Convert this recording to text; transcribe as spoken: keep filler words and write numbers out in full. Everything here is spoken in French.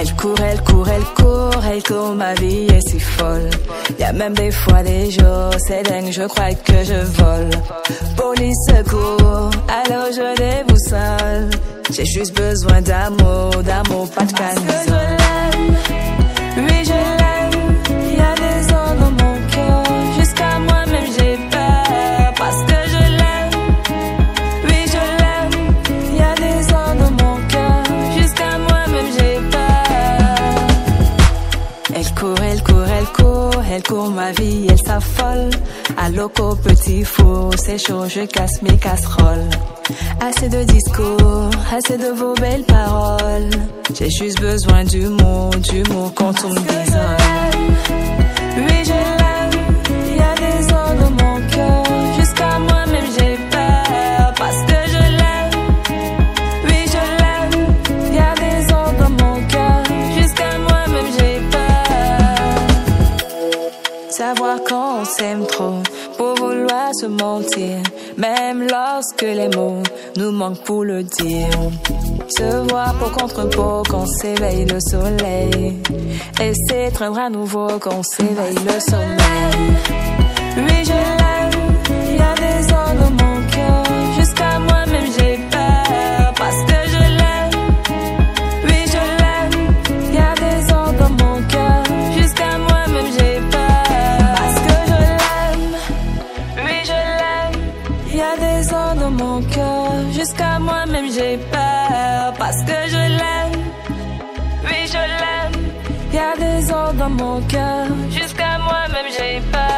Elle court, elle court, elle court, elle court, ma vie est si folle. Y a même des fois des jours, c'est dingue, je crois que je vole. Police, secours, alors je déboussole. J'ai juste besoin d'amour, d'amour, pas de camisole. Parce que je l'aime, oui je l'aime. Y a des ondes dans mon cœur, jusqu'à moi-même j'ai peur. Parce que je l'aime, oui je l'aime. Y a des ondes dans mon cœur, jusqu'à moi-même j'ai peur. Elle court, elle court, elle court, elle court ma vie, elle s'affole. À loco petit four, c'est chaud, je casse mes casseroles. Assez de discours, assez de vos belles paroles. J'ai juste besoin d'humour, d'humour quand on me désole. Oui je l'aime, y a des ondes dans mon cœur, jusqu'à moi-même j'ai peur. Parce que je l'aime, oui je l'aime. Y a des ondes dans mon cœur, jusqu'à moi-même j'ai peur. Savoir quand on s'aime trop, pour vouloir se mentir, même lorsque les mots nous manquent pour le dire. Se voir pour contre peau quand s'éveille le soleil, et s'étreindre à nouveau quand s'éveille le sommeil. Oui je l'aime, y a des ondes dans mon cœur, jusqu'à moi-même j'ai peur. Parce que je l'aime, oui je l'aime. Y a des ondes dans mon cœur, jusqu'à moi-même j'ai peur. Parce que je l'aime, oui je l'aime. Y a des ondes dans mon cœur, jusqu'à moi-même j'ai peur. Parce que je l'aime, oui je l'aime. Y a des ondes dans mon cœur, jusqu'à moi-même j'ai peur.